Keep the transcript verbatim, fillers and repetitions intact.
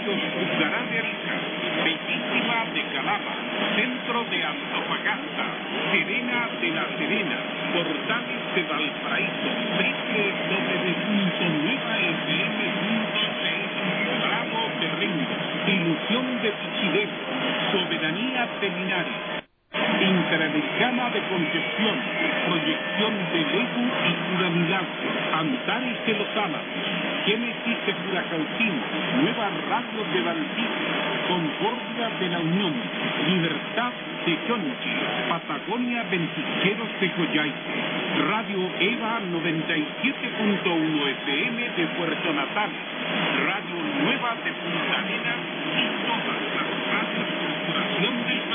Radios Juzgará de Arica, Bellísima de Calama, Centro de Antofagasta, Serena de la Serena, Portales de Valparaíso, doble u doble u doble u punto nueva f m punto c h, Bravo de Rengo, Ilusión de Pichidez, Soberanía de Linares, Interamericana de Concepción, Proyección de Legu y Pura Milagro, Antares de los Álamos, Génesis de Curacautín, Nueva Radio de Valdivia, Concordia de la Unión, Libertad de Chonchi, Patagonia Ventisqueros de Coyhaique, Radio Eva noventa y siete punto uno F M de Puerto Natales, Radio Nueva de Punta Arenas y todas las radios Corporación del